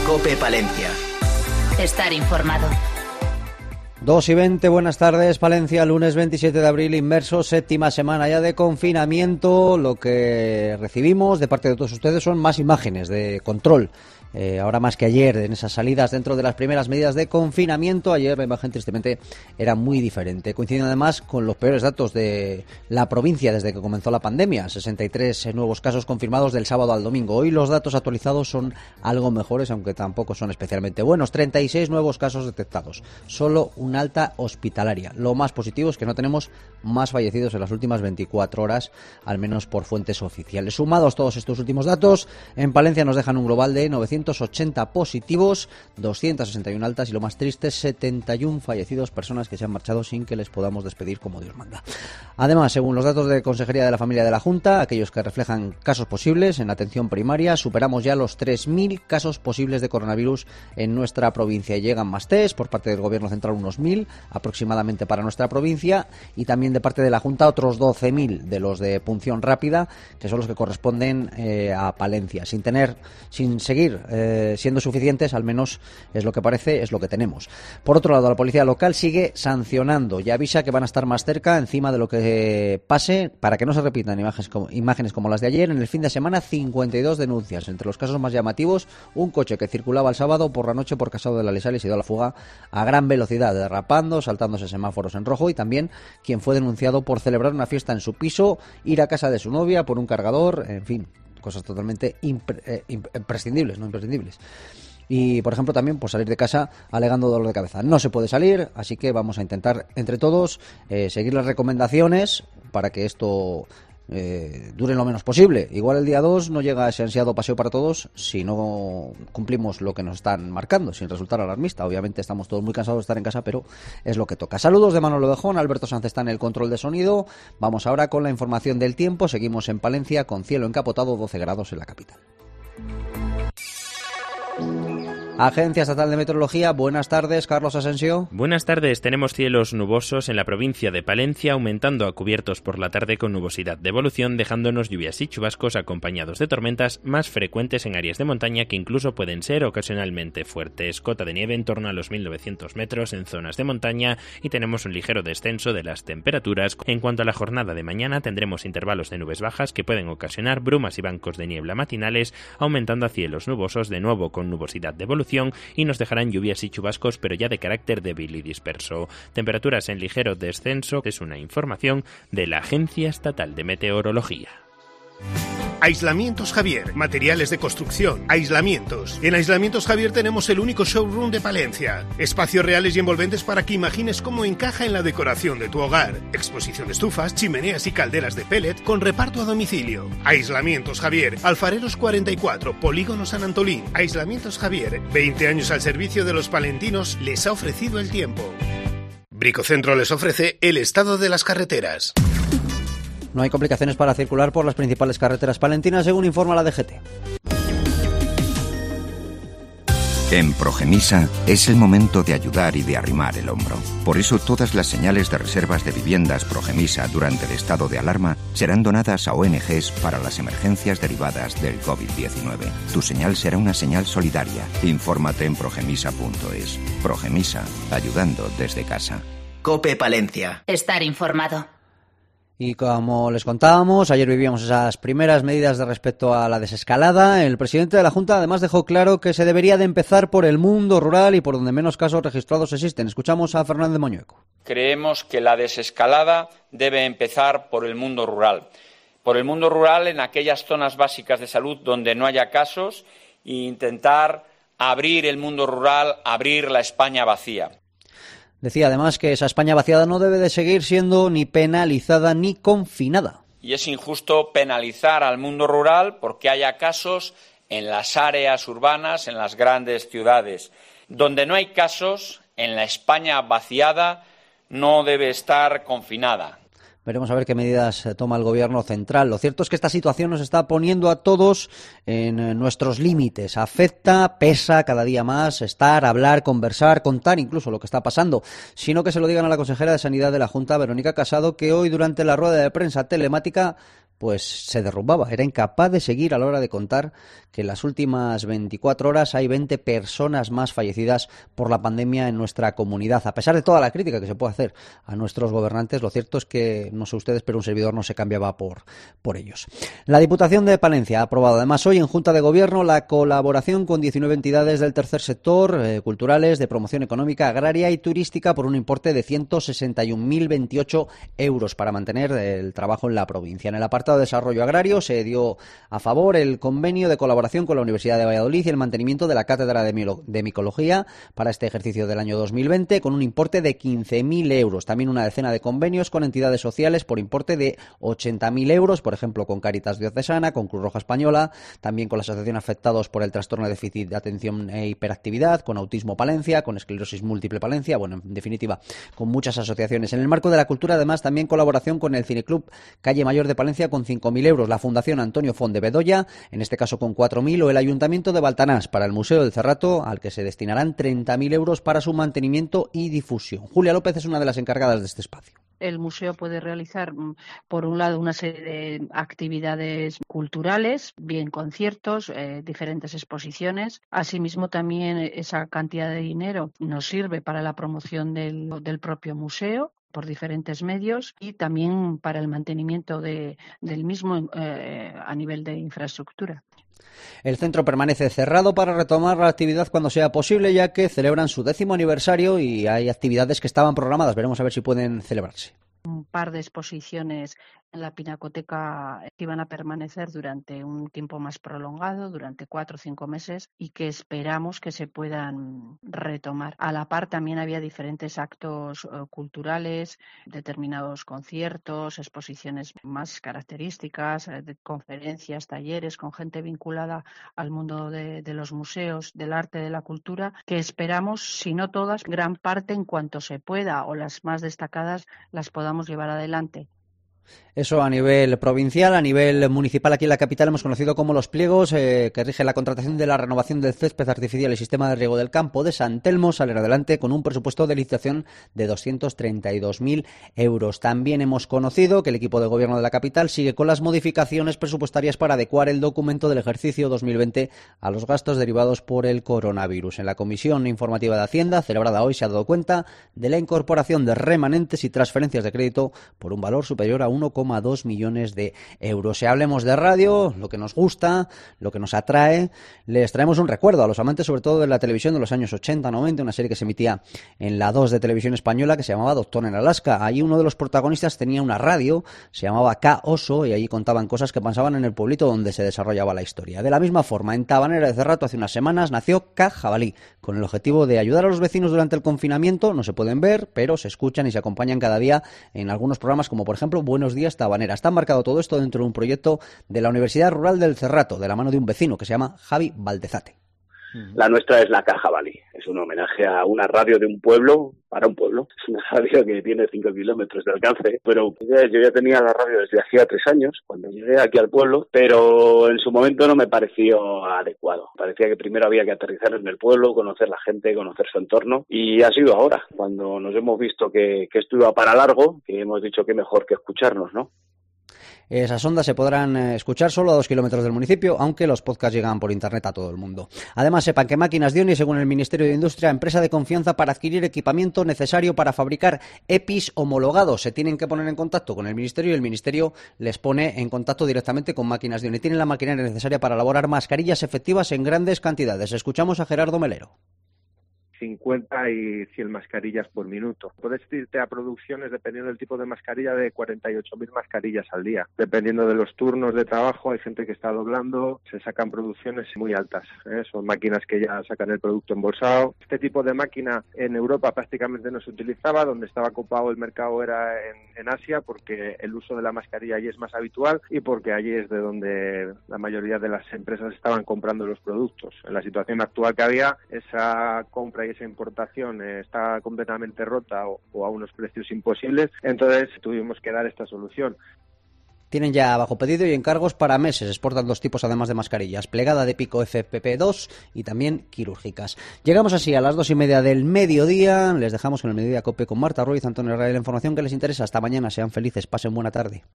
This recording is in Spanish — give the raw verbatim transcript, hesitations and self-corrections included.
COPE Palencia. Estar informado. dos y veinte, buenas tardes, Palencia, lunes veintisiete de abril, inmerso, séptima semana ya de confinamiento. Lo que recibimos de parte de todos ustedes son más imágenes de control. Eh, ahora más que ayer, en esas salidas dentro de las primeras medidas de confinamiento. Ayer la imagen tristemente era muy diferente, coincidiendo además con los peores datos de la provincia desde que comenzó la pandemia, sesenta y tres nuevos casos confirmados del sábado al domingo. Hoy los datos actualizados son algo mejores, aunque tampoco son especialmente buenos. treinta y seis nuevos casos detectados, solo una alta hospitalaria. Lo más positivo es que no tenemos más fallecidos en las últimas veinticuatro horas, al menos por fuentes oficiales. Sumados todos estos últimos datos, en Palencia nos dejan un global de novecientos ochenta positivos, doscientas sesenta y uno altas y, lo más triste, setenta y uno fallecidos, personas que se han marchado sin que les podamos despedir como Dios manda. Además, según los datos de Consejería de la Familia de la Junta, aquellos que reflejan casos posibles en atención primaria, superamos ya los tres mil casos posibles de coronavirus en nuestra provincia. Y llegan más test por parte del Gobierno Central, unos mil aproximadamente para nuestra provincia, y también de parte de la Junta otros doce mil de los de punción rápida, que son los que corresponden eh, a Palencia, sin tener, sin seguir eh, siendo suficientes, al menos es lo que parece, es lo que tenemos. Por otro lado, la policía local sigue sancionando y avisa que van a estar más cerca encima de lo que pase para que no se repitan imágenes como, imágenes como las de ayer. En el fin de semana, cincuenta y dos denuncias. Entre los casos más llamativos, un coche que circulaba el sábado por la noche por Casado de la Lesal y se dio a la fuga a gran velocidad, derrapando, saltándose semáforos en rojo, y también quien fue denunciado por celebrar una fiesta en su piso, ir a casa de su novia por un cargador, en fin, cosas totalmente impre, eh, imprescindibles, no imprescindibles. Y, por ejemplo, también por salir de casa alegando dolor de cabeza. No se puede salir, así que vamos a intentar entre todos eh, seguir las recomendaciones para que esto eh, dure lo menos posible. Igual el día dos no llega ese ansiado paseo para todos si no cumplimos lo que nos están marcando, sin resultar alarmista. Obviamente estamos todos muy cansados de estar en casa, pero es lo que toca. Saludos de Manolo Dejón, Alberto Sanz está en el control de sonido. Vamos ahora con la información del tiempo. Seguimos en Palencia con cielo encapotado, doce grados en la capital. Agencia Estatal de Meteorología, buenas tardes, Carlos Asensio. Buenas tardes, tenemos cielos nubosos en la provincia de Palencia, aumentando a cubiertos por la tarde con nubosidad de evolución, dejándonos lluvias y chubascos acompañados de tormentas más frecuentes en áreas de montaña que incluso pueden ser ocasionalmente fuertes. Cota de nieve en torno a los mil novecientos metros en zonas de montaña y tenemos un ligero descenso de las temperaturas. En cuanto a la jornada de mañana, tendremos intervalos de nubes bajas que pueden ocasionar brumas y bancos de niebla matinales, aumentando a cielos nubosos de nuevo con nubosidad de evolución, y nos dejarán lluvias y chubascos, pero ya de carácter débil y disperso. Temperaturas en ligero descenso, es una información de la Agencia Estatal de Meteorología. Aislamientos Javier, materiales de construcción, aislamientos. En Aislamientos Javier tenemos el único showroom de Palencia. Espacios reales y envolventes para que imagines cómo encaja en la decoración de tu hogar. Exposición de estufas, chimeneas y calderas de pellet con reparto a domicilio. Aislamientos Javier, Alfareros cuarenta y cuatro, Polígono San Antolín. Aislamientos Javier, veinte años al servicio de los palentinos, les ha ofrecido el tiempo. Bricocentro les ofrece el estado de las carreteras. No hay complicaciones para circular por las principales carreteras palentinas, según informa la D G T. En Progemisa es el momento de ayudar y de arrimar el hombro. Por eso todas las señales de reservas de viviendas Progemisa durante el estado de alarma serán donadas a O N Ges para las emergencias derivadas del covid diecinueve. Tu señal será una señal solidaria. Infórmate en progemisa punto es. Progemisa, ayudando desde casa. COPE Palencia. Estar informado. Y como les contábamos, ayer vivíamos esas primeras medidas de respecto a la desescalada. El presidente de la Junta además dejó claro que se debería de empezar por el mundo rural y por donde menos casos registrados existen. Escuchamos a Fernández Moñueco. Creemos que la desescalada debe empezar por el mundo rural. Por el mundo rural en aquellas zonas básicas de salud donde no haya casos e intentar abrir el mundo rural, abrir la España vacía. Decía además que esa España vaciada no debe de seguir siendo ni penalizada ni confinada. Y es injusto penalizar al mundo rural porque haya casos en las áreas urbanas, en las grandes ciudades. Donde no hay casos, en la España vaciada no debe estar confinada. Veremos a ver qué medidas toma el Gobierno central. Lo cierto es que esta situación nos está poniendo a todos en nuestros límites. Afecta, pesa cada día más estar, hablar, conversar, contar incluso lo que está pasando. Sino que se lo digan a la consejera de Sanidad de la Junta, Verónica Casado, que hoy durante la rueda de prensa telemática pues se derrumbaba. Era incapaz de seguir a la hora de contar que en las últimas veinticuatro horas hay veinte personas más fallecidas por la pandemia en nuestra comunidad. A pesar de toda la crítica que se puede hacer a nuestros gobernantes, lo cierto es que, no sé ustedes, pero un servidor no se cambiaba por, por ellos. La Diputación de Palencia ha aprobado además hoy en Junta de Gobierno la colaboración con diecinueve entidades del tercer sector, eh, culturales, de promoción económica, agraria y turística por un importe de ciento sesenta y un mil veintiocho euros para mantener el trabajo en la provincia. En el apartado de desarrollo agrario se dio a favor el convenio de colaboración con la Universidad de Valladolid y el mantenimiento de la Cátedra de, Milo- de Micología para este ejercicio del año dos mil veinte con un importe de quince mil euros. También una decena de convenios con entidades sociales por importe de ochenta mil euros, por ejemplo con Cáritas Diocesana, con Cruz Roja Española, también con la Asociación Afectados por el Trastorno de Déficit de Atención e Hiperactividad, con Autismo Palencia, con Esclerosis Múltiple Palencia, bueno, en definitiva, con muchas asociaciones. En el marco de la cultura, además, también colaboración con el Cineclub Calle Mayor de Palencia con cinco mil euros, la Fundación Antonio Font de Bedoya, en este caso con cuatro mil, o el Ayuntamiento de Baltanás para el Museo del Cerrato, al que se destinarán treinta mil euros para su mantenimiento y difusión. Julia López es una de las encargadas de este espacio. El museo puede realizar, por un lado, una serie de actividades culturales, bien conciertos, eh, diferentes exposiciones. Asimismo, también esa cantidad de dinero nos sirve para la promoción del, del propio museo por diferentes medios y también para el mantenimiento de, del mismo eh, a nivel de infraestructura. El centro permanece cerrado para retomar la actividad cuando sea posible, ya que celebran su décimo aniversario y hay actividades que estaban programadas. Veremos a ver si pueden celebrarse. Un par de exposiciones en la Pinacoteca que iban a permanecer durante un tiempo más prolongado, durante cuatro o cinco meses, y que esperamos que se puedan retomar. A la par también había diferentes actos uh, culturales, determinados conciertos, exposiciones más características, eh, de conferencias, talleres con gente vinculada al mundo de, de los museos, del arte, de la cultura, que esperamos, si no todas, gran parte en cuanto se pueda, o las más destacadas las podamos llevar adelante. Eso a nivel provincial. A nivel municipal, aquí en la capital hemos conocido como los pliegos eh, que rigen la contratación de la renovación del césped artificial y sistema de riego del campo de San Telmo salen adelante con un presupuesto de licitación de doscientos treinta y dos mil euros. También hemos conocido que el equipo de gobierno de la capital sigue con las modificaciones presupuestarias para adecuar el documento del ejercicio dos mil veinte a los gastos derivados por el coronavirus. En la Comisión Informativa de Hacienda, celebrada hoy, se ha dado cuenta de la incorporación de remanentes y transferencias de crédito por un valor superior a uno coma dos millones de euros. Si hablemos de radio, lo que nos gusta, lo que nos atrae, les traemos un recuerdo a los amantes sobre todo de la televisión de los años ochenta noventa, una serie que se emitía en la dos de Televisión Española que se llamaba Doctor en Alaska. Allí uno de los protagonistas tenía una radio, se llamaba K Oso, y allí contaban cosas que pasaban en el pueblito donde se desarrollaba la historia. De la misma forma, en Tabanera de Cerrato hace unas semanas nació K Jabalí, con el objetivo de ayudar a los vecinos durante el confinamiento. No se pueden ver, pero se escuchan y se acompañan cada día en algunos programas como por ejemplo Buenos Días Tabanera. Está marcado todo esto dentro de un proyecto de la Universidad Rural del Cerrato, de la mano de un vecino que se llama Javi Valdezate. La nuestra es la K Jabalí, es un homenaje a una radio de un pueblo para un pueblo. Es una radio que tiene cinco kilómetros de alcance, pero yo ya tenía la radio desde hacía tres años, cuando llegué aquí al pueblo, pero en su momento no me pareció adecuado. Parecía que primero había que aterrizar en el pueblo, conocer la gente, conocer su entorno, y ha sido ahora, cuando nos hemos visto que, que esto iba para largo, que hemos dicho que mejor que escucharnos, ¿no? Esas ondas se podrán escuchar solo a dos kilómetros del municipio, aunque los podcasts llegan por internet a todo el mundo. Además, sepan que Máquinas Dioni, según el Ministerio de Industria, empresa de confianza para adquirir equipamiento necesario para fabricar EPIs homologados. Se tienen que poner en contacto con el Ministerio y el Ministerio les pone en contacto directamente con Máquinas Dioni. Tienen la maquinaria necesaria para elaborar mascarillas efectivas en grandes cantidades. Escuchamos a Gerardo Melero. cincuenta y cien mascarillas por minuto. Puedes irte a producciones, dependiendo del tipo de mascarilla, de cuarenta y ocho mil mascarillas al día. Dependiendo de los turnos de trabajo, hay gente que está doblando, se sacan producciones muy altas, ¿eh? Son máquinas que ya sacan el producto embolsado. Este tipo de máquina en Europa prácticamente no se utilizaba, donde estaba copado el mercado era en, en Asia, porque el uso de la mascarilla allí es más habitual y porque allí es de donde la mayoría de las empresas estaban comprando los productos. En la situación actual que había, esa compra y esa importación está completamente rota o, o a unos precios imposibles, entonces tuvimos que dar esta solución. Tienen ya bajo pedido y encargos para meses. Exportan dos tipos además de mascarillas, plegada de pico F P P dos y también quirúrgicas. Llegamos así a las dos y media del mediodía. Les dejamos con el Mediodía Cope con Marta Ruiz, Antonio Ray, la información que les interesa. Hasta mañana, sean felices, pasen buena tarde.